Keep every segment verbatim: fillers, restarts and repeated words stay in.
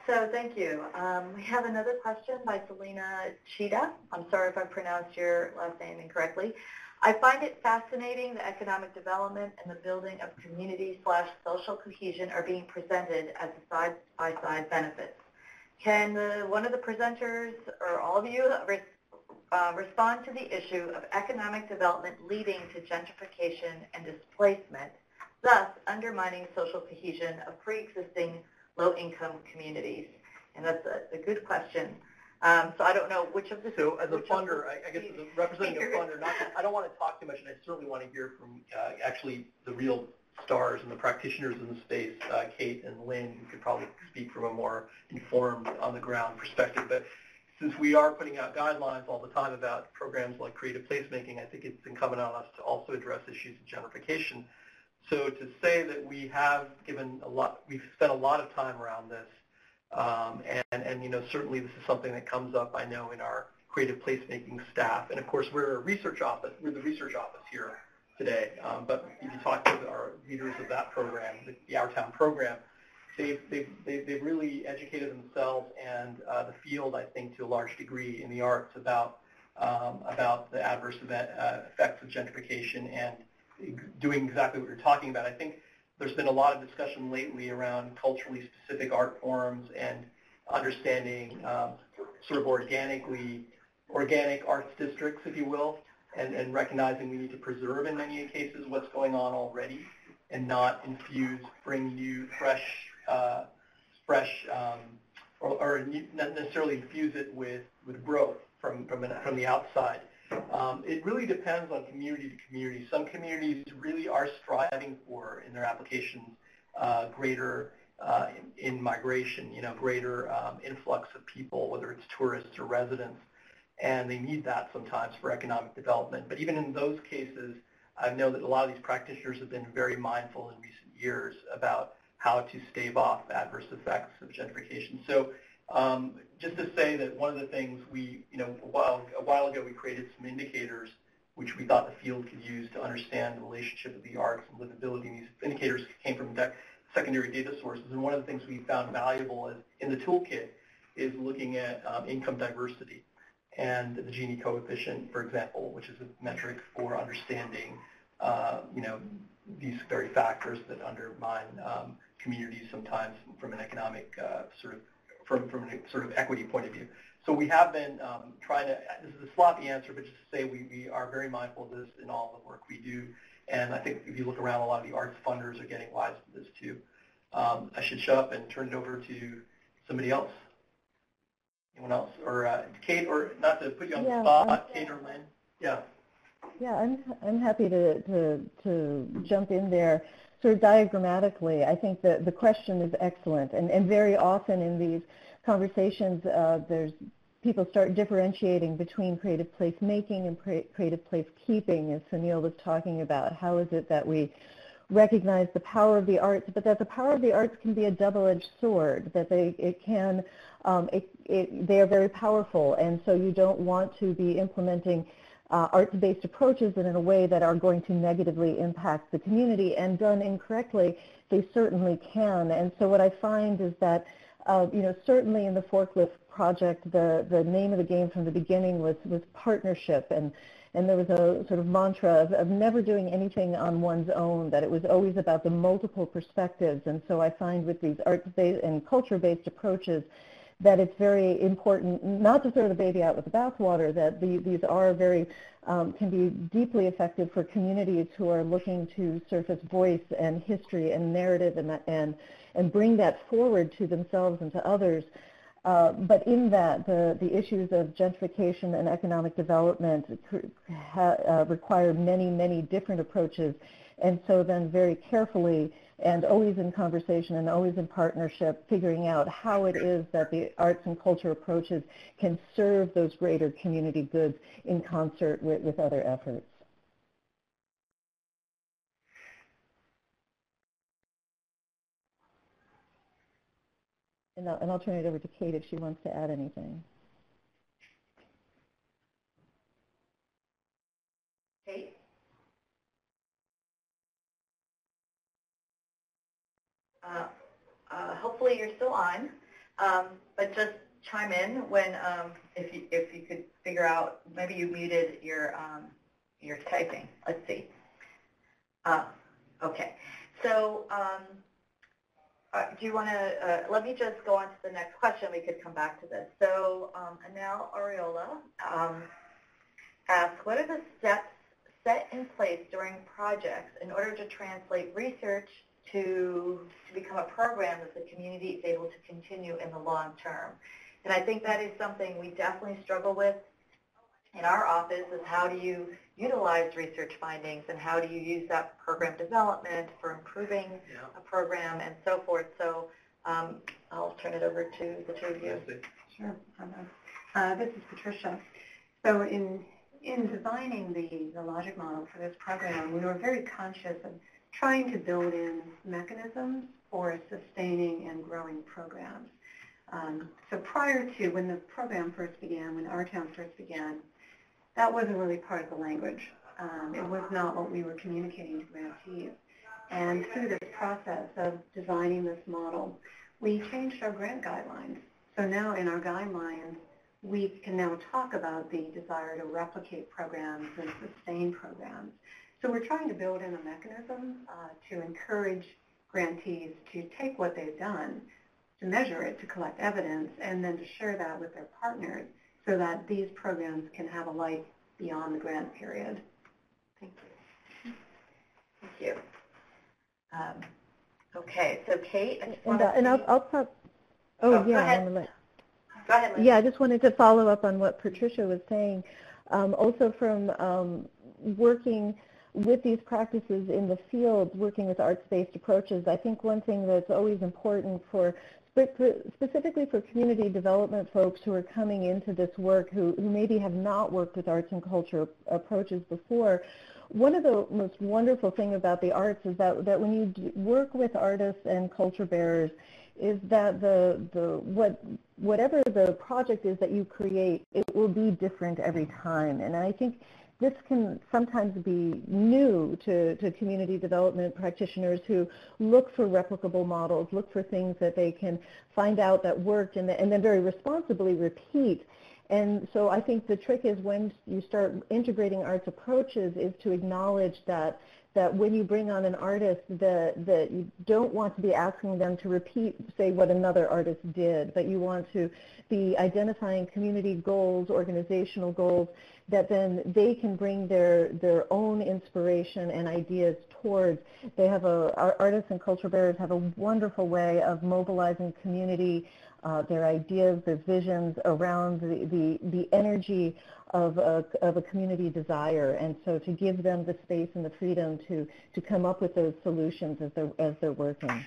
So thank you. Um, we have another question by Selena Cheetah. I'm sorry if I pronounced your last name incorrectly. I find it fascinating that economic development and the building of community slash social cohesion are being presented as side-by-side benefits. Can the, one of the presenters or all of you re, uh, respond to the issue of economic development leading to gentrification and displacement, thus undermining social cohesion of pre-existing low-income communities? And that's a, a good question. Um, so I don't know which of the So as a funder, I, I guess as a representative funder, not to, I don't want to talk too much, and I certainly want to hear from uh, actually the real stars and the practitioners in the space, uh, Kate and Lynn, who could probably speak from a more informed, on-the-ground perspective. But since we are putting out guidelines all the time about programs like creative placemaking, I think it's incumbent on us to also address issues of gentrification. So to say that we have given a lot, we've spent a lot of time around this, um, and, and, you know, certainly this is something that comes up, I know, in our creative placemaking staff. And of course, we're a research office, we're the research office here today. Um, but if you talk to our leaders of that program, the, the Our Town program, they've, they've, they've, they've really educated themselves and uh, the field, I think, to a large degree in the arts about, um, about the adverse event, uh, effects of gentrification and doing exactly what you're talking about. I think there's been a lot of discussion lately around culturally specific art forms and understanding um, sort of organically, organic arts districts, if you will, and, and recognizing we need to preserve in many cases what's going on already and not infuse, bring new, fresh, uh, fresh, um, or, or not necessarily infuse it with, with growth from, from, an, from the outside. Um, it really depends on community to community. Some communities really are striving for, in their applications, uh, greater uh, in, in migration, you know, greater um, influx of people, whether it's tourists or residents, and they need that sometimes for economic development. But even in those cases, I know that a lot of these practitioners have been very mindful in recent years about how to stave off adverse effects of gentrification. So Um, just to say that one of the things we, you know, a while, a while ago we created some indicators which we thought the field could use to understand the relationship of the arts and livability. And these indicators came from secondary data sources. And one of the things we found valuable is, in the toolkit is looking at um, income diversity and the Gini coefficient, for example, which is a metric for understanding, uh, you know, these very factors that undermine um, communities sometimes from an economic uh, sort of From, from a sort of equity point of view. So we have been um, trying to, this is a sloppy answer, but just to say we, we are very mindful of this in all the work we do. And I think if you look around, a lot of the arts funders are getting wise to this too. Um, I should shut up and turn it over to somebody else. Anyone else? Or uh, Kate, or not to put you on yeah, the spot, I'm, Kate or Lynn? Yeah. Yeah, I'm, I'm happy to, to, to jump in there. Sort of diagrammatically, I think that the question is excellent, and, and very often in these conversations, uh, there's people start differentiating between creative placemaking and creative placekeeping, as Sunil was talking about. How is it that we recognize the power of the arts, but that the power of the arts can be a double-edged sword, that they, it can, um, it, it, they are very powerful, and so you don't want to be implementing Uh, arts-based approaches and in a way that are going to negatively impact the community, and done incorrectly, they certainly can. And so what I find is that, uh, you know, certainly in the Forklift project, the, the name of the game from the beginning was, was partnership, and, and there was a sort of mantra of, of never doing anything on one's own, that it was always about the multiple perspectives. And so I find with these arts-based and culture-based approaches that it's very important not to throw the baby out with the bathwater, that the, these are very, um, can be deeply effective for communities who are looking to surface voice and history and narrative and, and, and bring that forward to themselves and to others. Uh, but in that, the, the issues of gentrification and economic development ha, uh, require many, many different approaches. And so then very carefully and always in conversation and always in partnership, figuring out how it is that the arts and culture approaches can serve those greater community goods in concert with, with other efforts. And I'll, and I'll turn it over to Kate if she wants to add anything. Kate? Uh, uh, hopefully you're still on. Um, but just chime in when um, if you if you could figure out, maybe you muted your um, your typing. Let's see. Uh, okay. So um, uh, do you want to uh, let me just go on to the next question? We could come back to this. So um, Anel Ariola um, asks, what are the steps set in place during projects in order to translate research to, to become a program that the community is able to continue in the long term? And I think that is something we definitely struggle with in our office, is how do you utilize research findings and how do you use that program development for improving Yeah. a program and so forth. So um, I'll turn it over to the two of you. Sure. Uh, this is Patricia. So in in designing the, the logic model for this program, we were very conscious of trying to build in mechanisms for sustaining and growing programs. Um, so prior to when the program first began, when Our Town first began, that wasn't really part of the language. Um, it was not what we were communicating to grantees. And through this process of designing this model, we changed our grant guidelines. So now in our guidelines, we can now talk about the desire to replicate programs and sustain programs. So we're trying to build in a mechanism uh, to encourage grantees to take what they've done, to measure it, to collect evidence, and then to share that with their partners so that these programs can have a life beyond the grant period. Thank you. Thank you. Um, okay, so Kate, I just And, want uh, to and I'll, I'll talk. Oh, Oh, go yeah. ahead. I'm gonna let, Go ahead, Liz. Yeah, I just wanted to follow up on what Patricia was saying. Um, also from um, working with these practices in the field, working with arts-based approaches, I think one thing that's always important for, specifically for community development folks who are coming into this work who, who maybe have not worked with arts and culture approaches before, one of the most wonderful things about the arts is that, that when you work with artists and culture bearers, is that the, the what whatever the project is that you create, it will be different every time. And I think this can sometimes be new to, to community development practitioners who look for replicable models, look for things that they can find out that worked and, and then very responsibly repeat. And so I think the trick is when you start integrating arts approaches is to acknowledge that that when you bring on an artist, that, that you don't want to be asking them to repeat, say, what another artist did, but you want to be identifying community goals, organizational goals, that then they can bring their, their own inspiration and ideas towards. They have a, our artists and culture bearers have a wonderful way of mobilizing community, uh, their ideas, their visions around the, the, the energy of a, of a community desire, and so to give them the space and the freedom to, to come up with those solutions as they're, as they're working.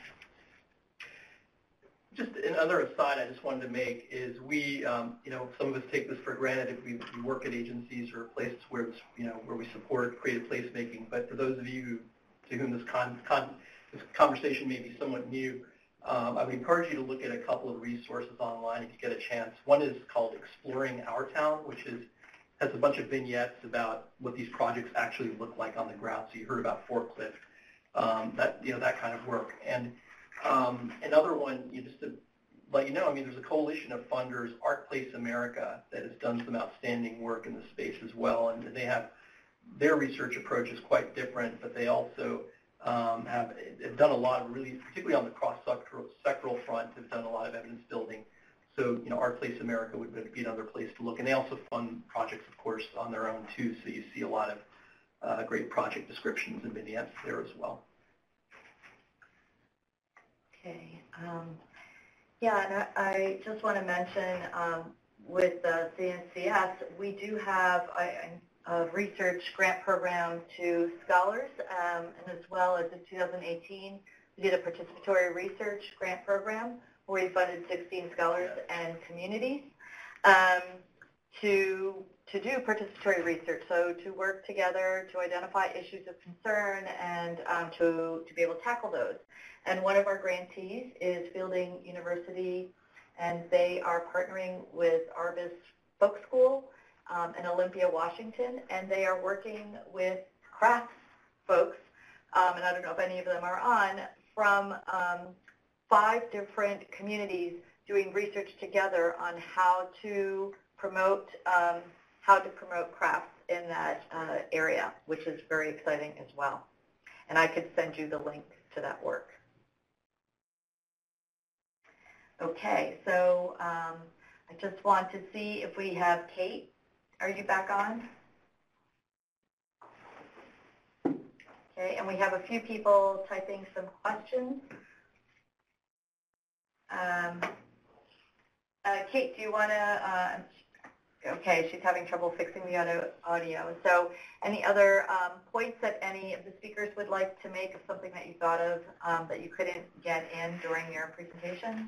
Just another aside I just wanted to make is we, um, you know, some of us take this for granted if we, we work at agencies or places where, it's, you know, where we support creative placemaking, but for those of you who, to whom this, con, con, this conversation may be somewhat new, um, I would encourage you to look at a couple of resources online if you get a chance. One is called Exploring Our Town, which is has a bunch of vignettes about what these projects actually look like on the ground. So you heard about Forklift, um, that you know that kind of work. And um, another one, you just to let you know, I mean, there's a coalition of funders, Art Place America, that has done some outstanding work in the space as well. And they have their research approach is quite different, but they also um, have, have done a lot of really, particularly on the cross-sectoral front, have done a lot of evidence building. So, you know, Art Place America would be another place to look. And they also fund projects, of course, on their own, too. So you see a lot of uh, great project descriptions and vignettes there as well. Okay. Um, yeah, and I, I just want to mention um, with the C N C S, we do have a, a research grant program to scholars, um, and as well as in two thousand eighteen, we did a participatory research grant program where we funded sixteen scholars and communities um, to, to do participatory research, so to work together to identify issues of concern and um, to, to be able to tackle those. And one of our grantees is Fielding University, and they are partnering with Arbus Folk School um, in Olympia, Washington, and they are working with crafts folks, um, and I don't know if any of them are on, from um, five different communities doing research together on how to promote um, how to promote crafts in that uh, area, which is very exciting as well. And I could send you the link to that work. Okay, so um, I just want to see if we have Kate. Are you back on? Okay, and we have a few people typing some questions. Um, uh, Kate, do you want to, uh, okay, she's having trouble fixing the audio. audio. So any other um, points that any of the speakers would like to make of something that you thought of um, that you couldn't get in during your presentation?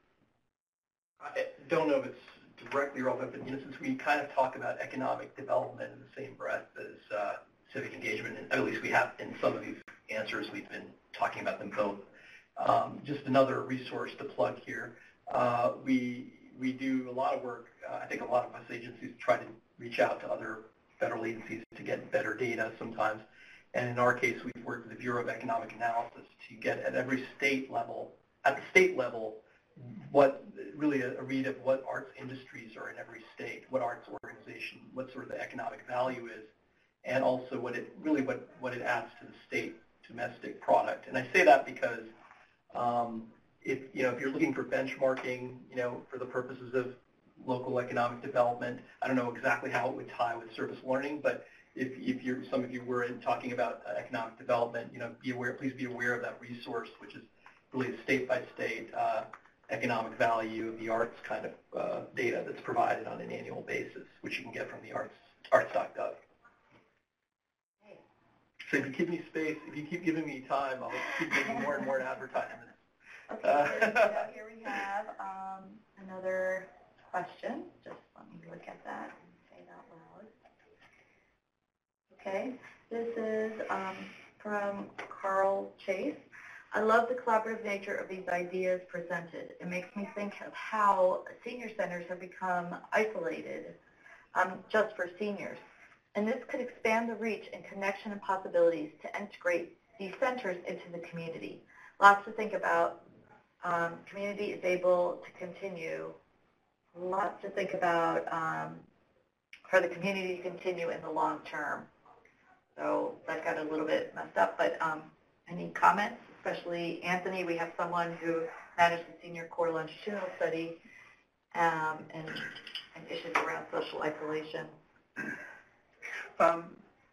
I don't know if it's directly relevant, but you know, since we kind of talk about economic development in the same breath as uh, civic engagement, and at least we have in some of these answers, we've been talking about them both. Um, just another resource to plug here. Uh, we we do a lot of work. Uh, I think a lot of us agencies try to reach out to other federal agencies to get better data sometimes. And in our case, we've worked with the Bureau of Economic Analysis to get at every state level, at the state level, what really a, a read of what arts industries are in every state, what arts organization, what sort of the economic value is, and also what it really what, what it adds to the state domestic product. And I say that because um, if you know if you're looking for benchmarking, you know, for the purposes of local economic development, I don't know exactly how it would tie with service learning, but if, if you're some of you were in talking about uh, economic development, you know, be aware, please be aware of that resource, which is really a state by state uh, economic value of the arts kind of uh, data that's provided on an annual basis, which you can get from the arts arts dot gov. So if you give me space, if you keep giving me time, I'll keep making more and more advertisements. Okay, uh, so here we have um, another question. Just let me look at that and say it out loud. Okay, this is um, from Carl Chase. I love the collaborative nature of these ideas presented. It makes me think of how senior centers have become isolated um, just for seniors. And this could expand the reach and connection and possibilities to integrate these centers into the community. Lots to think about. Um, community is able to continue. Lots to think about um, for the community to continue in the long term. So that got a little bit messed up, but um, any comments? Especially Anthony, we have someone who managed the Senior Core Longitudinal Study um, and, and issues around social isolation. Um,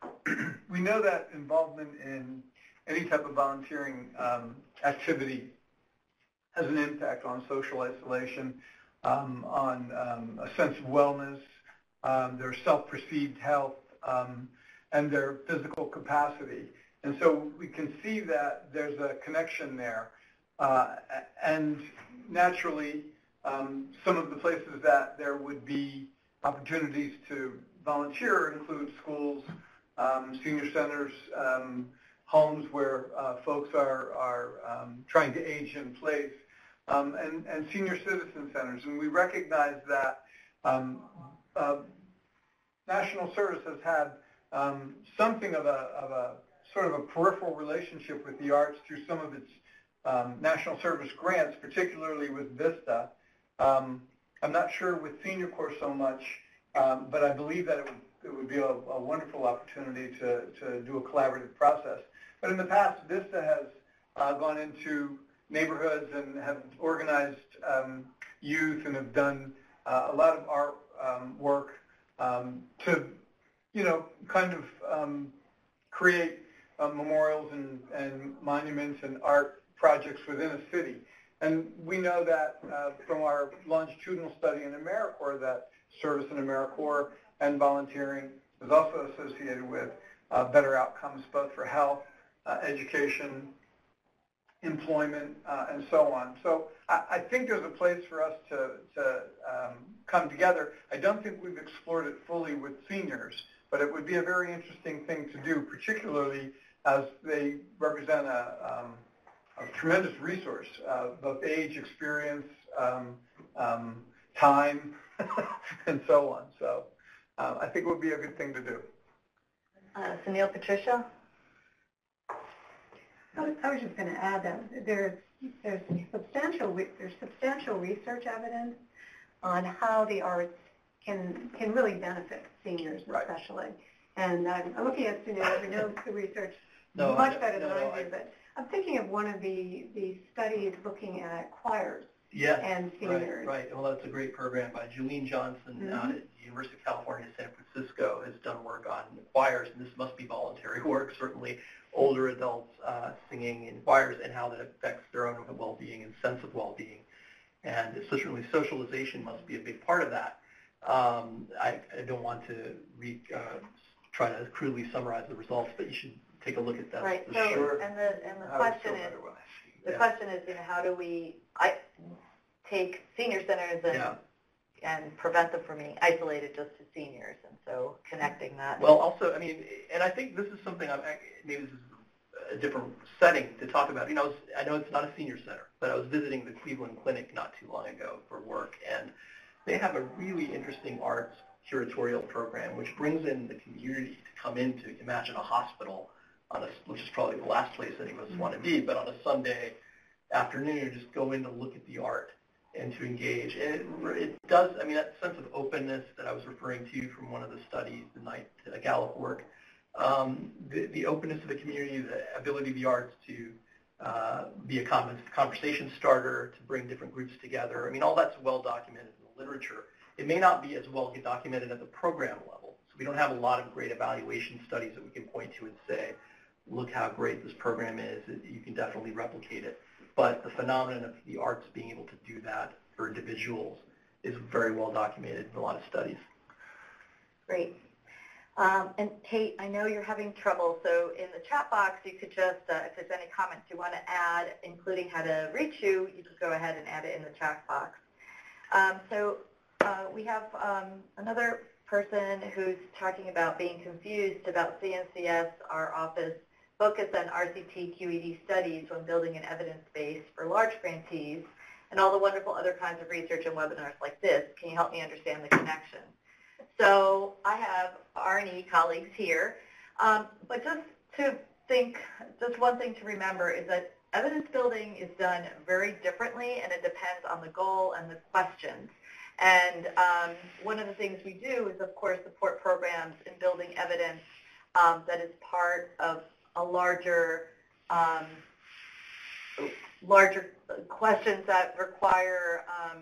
we know that involvement in any type of volunteering um, activity has an impact on social isolation, um, on um, a sense of wellness, um, their self-perceived health, um, and their physical capacity. And so we can see that there's a connection there. Uh, and naturally, um, some of the places that there would be opportunities to volunteer include schools, um, senior centers, um, homes where uh, folks are, are um, trying to age in place, um, and, and senior citizen centers. And we recognize that um, uh, National Service has had um, something of a, of a sort of a peripheral relationship with the arts through some of its um, National Service grants, particularly with VISTA. Um, I'm not sure with Senior Corps so much, um, but I believe that it would, it would be a, a wonderful opportunity to, to do a collaborative process. But in the past, VISTA has uh, gone into neighborhoods and have organized um, youth and have done uh, a lot of art um, work um, to, you know, kind of um, create uh, memorials and, and monuments and art projects within a city. And we know that uh, from our longitudinal study in AmeriCorps that service in AmeriCorps and volunteering is also associated with uh, better outcomes both for health, uh, education, employment, uh, and so on. So I, I think there's a place for us to, to um, come together. I don't think we've explored it fully with seniors, but it would be a very interesting thing to do, particularly as they represent a, um, a tremendous resource, uh, both age, experience, um, um, time, and so on. So uh, I think it would be a good thing to do. Uh, Sunil, Patricia? I was, I was just going to add that there's there's substantial re- there's substantial research evidence on how the arts can can really benefit seniors, Right. especially. And I'm, I'm looking at Sunil, who knows the research No, much I- better no, than no, I do, I- but I'm thinking of one of the, the studies looking at choirs Yes, and seniors. right, right. Well, that's a great program by Julene Johnson Mhm. out at the University of California, San Francisco, has done work on choirs, and this must be voluntary work, certainly older adults uh, singing in choirs and how that affects their own well-being and sense of well-being. And certainly socialization must be a big part of that. Um, I, I don't want to re, uh, try to crudely summarize the results, but you should take a look at that. Right. for So, sure. and the and the I would question feel is, better when I see the Yeah. question is, you know, how do we I take senior centers and Yeah. and prevent them from being isolated just to seniors, and so connecting that. Well, also, I mean, and I think this is something I'm maybe this is a different setting to talk about. You know, I know it's not a senior center, but I was visiting the Cleveland Clinic not too long ago for work, and they have a really interesting arts curatorial program which brings in the community to come into, imagine a hospital, on a, which is probably the last place any of us want to be, but on a Sunday afternoon, just go in to look at the art and to engage. And it, it does, I mean, that sense of openness that I was referring to from one of the studies, the night uh, Gallup work, um, the, the openness of the community, the ability of the arts to uh, be a conversation starter, to bring different groups together. I mean, all that's well documented in the literature. It may not be as well documented at the program level. So we don't have a lot of great evaluation studies that we can point to and say, look how great this program is. You can definitely replicate it. But the phenomenon of the arts being able to do that for individuals is very well documented in a lot of studies. Great. Um, and Kate, I know you're having trouble, so in the chat box, you could just, uh, if there's any comments you want to add, including how to reach you, you just go ahead and add it in the chat box. Um, so uh, we have um, another person who's talking about being confused about C N C S, our office, focus on R C T Q E D studies when building an evidence base for large grantees and all the wonderful other kinds of research and webinars like this. Can you help me understand the connection? So I have R and E colleagues here, um, but just to think, just one thing to remember is that evidence building is done very differently, and it depends on the goal and the questions. And um, one of the things we do is, of course, support programs in building evidence um, that is part of a larger, um, larger questions that require um,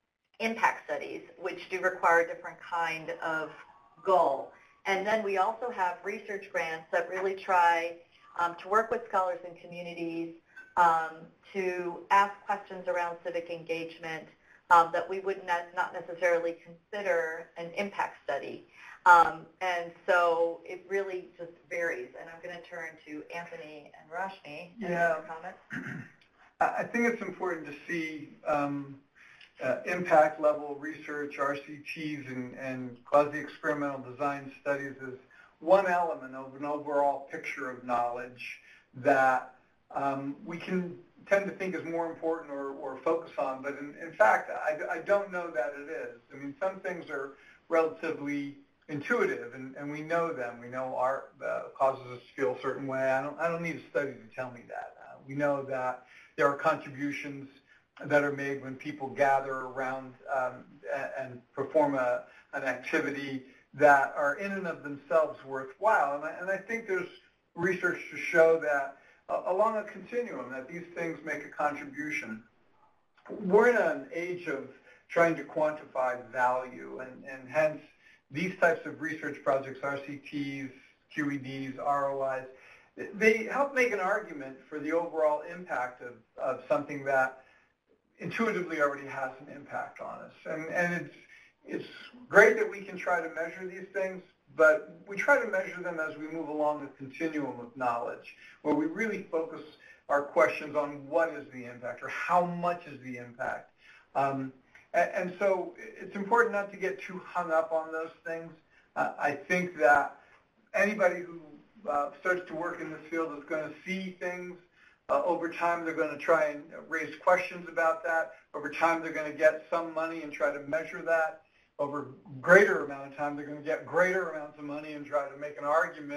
impact studies, which do require a different kind of goal. And then we also have research grants that really try um, to work with scholars and communities um, to ask questions around civic engagement um, that we would not, not necessarily consider an impact study. Um, and so it really just varies. And I'm going to turn to Anthony and Rashmi. Any Yeah. other comments? I think it's important to see um, uh, impact level research, R C Ts, and, and quasi-experimental design studies as one element of an overall picture of knowledge that um, we can tend to think is more important or, or focus on, but in, in fact, I, I don't know that it is. I mean, some things are relatively intuitive, and, and we know them. We know art uh, causes us to feel a certain way. I don't, I don't need a study to tell me that. Uh, we know that there are contributions that are made when people gather around um, and perform a, an activity that are in and of themselves worthwhile. And I, and I think there's research to show that uh, along a continuum that these things make a contribution. We're in an age of trying to quantify value, and, and hence these types of research projects, R C Ts, Q E Ds, R O Is, they help make an argument for the overall impact of, of something that intuitively already has an impact on us. And, and it's, it's great that we can try to measure these things, but we try to measure them as we move along the continuum of knowledge, where we really focus our questions on what is the impact or how much is the impact. Um, and, and so it's important not to get too hung up on those things. Uh, I think that anybody who uh, starts to work in this field is going to see things. Uh, over time, they're going to try and raise questions about that. Over time, they're going to get some money and try to measure that. Over greater amount of time, they're going to get greater amounts of money and try to make an argument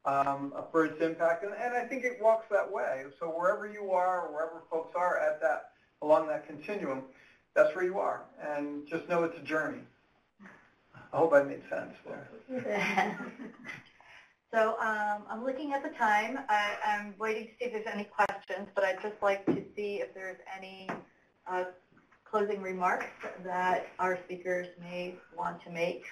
um, for its impact, and, and I think it walks that way. So wherever you are, or wherever folks are at that, along that continuum, that's where you are, and just know it's a journey. I hope I made sense there. So um, I'm looking at the time. I, I'm waiting to see if there's any questions, but I'd just like to see if there's any uh, closing remarks that our speakers may want to make.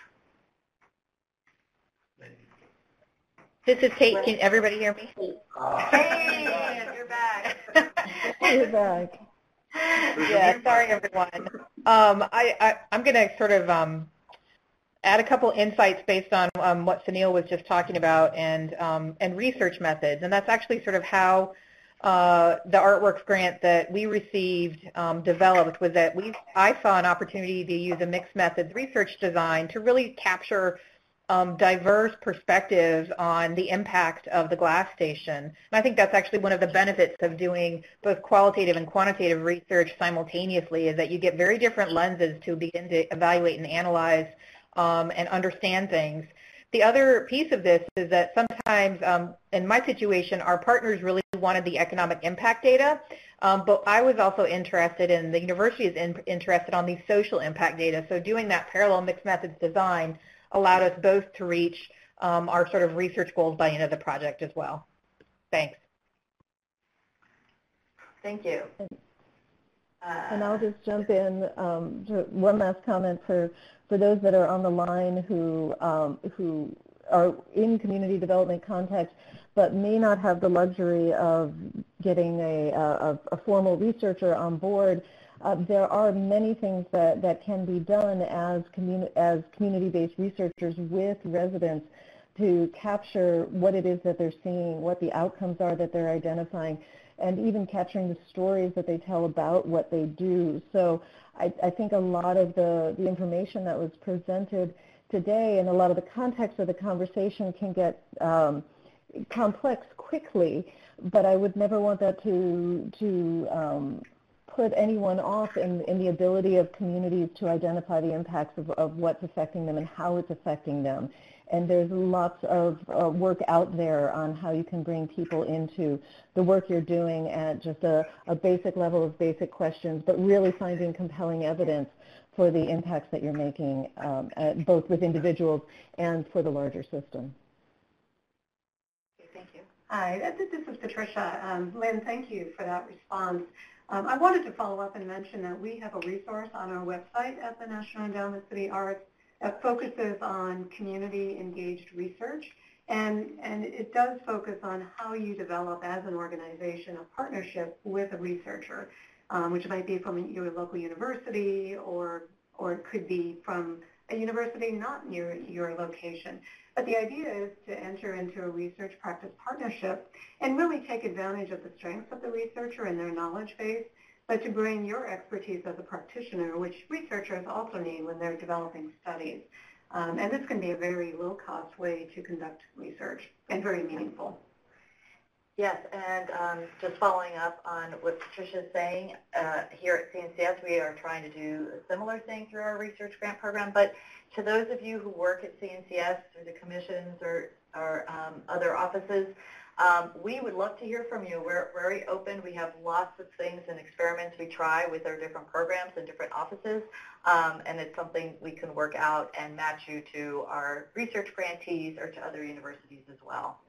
This is Kate. Can everybody hear me? Hey, you're back. You're back. Yeah, sorry everyone. Um, I, I, I'm going to sort of um, add a couple insights based on um, what Sunil was just talking about and, um, and research methods. And that's actually sort of how uh, the Artworks grant that we received um, developed, was that we, I saw an opportunity to use a mixed methods research design to really capture Um, diverse perspectives on the impact of the glass station. And I think that's actually one of the benefits of doing both qualitative and quantitative research simultaneously, is that you get very different lenses to begin to evaluate and analyze um, and understand things. The other piece of this is that sometimes, um, in my situation, our partners really wanted the economic impact data, um, but I was also interested, and the university is in, interested on the social impact data. So doing that parallel mixed methods design allowed us both to reach um, our sort of research goals by the end of the project as well. Thanks. Thank you. Uh, And I'll just jump in um, to one last comment for, for those that are on the line who, um, who are in community development context but may not have the luxury of getting a, a, a formal researcher on board. Uh, there are many things that, that can be done as, communi as community-based researchers with residents to capture what it is that they're seeing, what the outcomes are that they're identifying, and even capturing the stories that they tell about what they do. So I, I think a lot of the, the information that was presented today and a lot of the context of the conversation can get um, complex quickly, but I would never want that to, to um, put anyone off in, in the ability of communities to identify the impacts of, of what's affecting them and how it's affecting them. And there's lots of uh, work out there on how you can bring people into the work you're doing at just a, a basic level of basic questions, but really finding compelling evidence for the impacts that you're making, um, at, both with individuals and for the larger system. okay, thank you. Hi, this is Patricia. Um, Lynn, thank you for that response. Um, I wanted to follow up and mention that we have a resource on our website at the National Endowment for the Arts that focuses on community-engaged research, and, and it does focus on how you develop as an organization a partnership with a researcher, um, which might be from your local university, or, or it could be from a university not near your location. But the idea is to enter into a research practice partnership and really take advantage of the strengths of the researcher and their knowledge base, but to bring your expertise as a practitioner, which researchers also need when they're developing studies. Um, and this can be a very low-cost way to conduct research and very meaningful. Yes, and um, just following up on what Patricia is saying, uh, here at C N C S we are trying to do a similar thing through our research grant program, but to those of you who work at C N C S through the commissions or, or um, other offices, um, we would love to hear from you. We're very open. We have lots of things and experiments we try with our different programs and different offices, um, and it's something we can work out and match you to our research grantees or to other universities as well.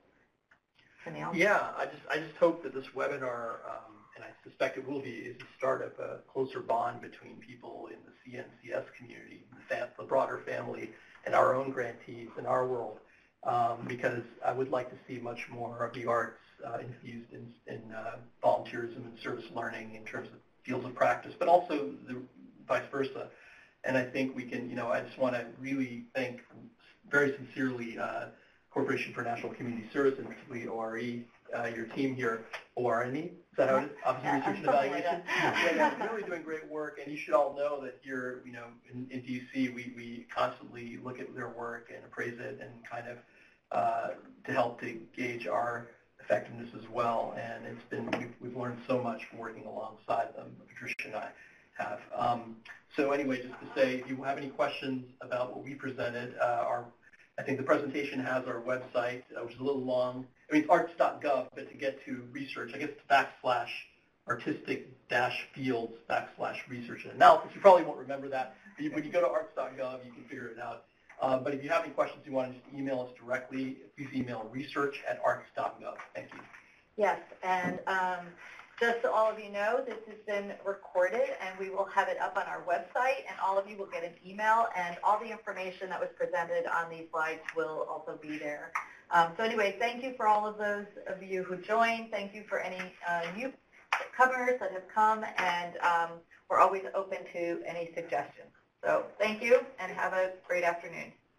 Sunil? Yeah, I just I just hope that this webinar, um, and I suspect it will be, is the start of a closer bond between people in the C N C S community, the, fam the broader family, and our own grantees in our world, um, because I would like to see much more of the arts uh, infused in, in uh, volunteerism and service learning in terms of fields of practice, but also the vice versa. And I think we can, you know, I just want to really thank very sincerely uh, Corporation for National Community Service, and particularly O R E, uh, your team here, O R N E, is that how it is? Office of Research and Evaluation. Yeah, yeah, really doing great work, and you should all know that here, you know, in, in D C, we, we constantly look at their work and appraise it and kind of uh, to help to gauge our effectiveness as well. And it's been, we've, we've learned so much from working alongside them, Patricia and I have. Um, so anyway, just to say, if you have any questions about what we presented, uh, our I think the presentation has our website, uh, which is a little long. I mean, it's arts dot gov, but to get to research, I guess it's backslash artistic dash fields backslash research and analysis. You probably won't remember that. But you, when you go to arts dot gov, you can figure it out. Uh, but if you have any questions, you want to just email us directly, please email research at arts dot gov. Thank you. Yes, and um, just so all of you know, this has been recorded, and we will have it up on our website, and all of you will get an email, and all the information that was presented on these slides will also be there. Um, so anyway, thank you for all of those of you who joined. Thank you for any uh, newcomers that have come, and um, we're always open to any suggestions. So thank you, and have a great afternoon.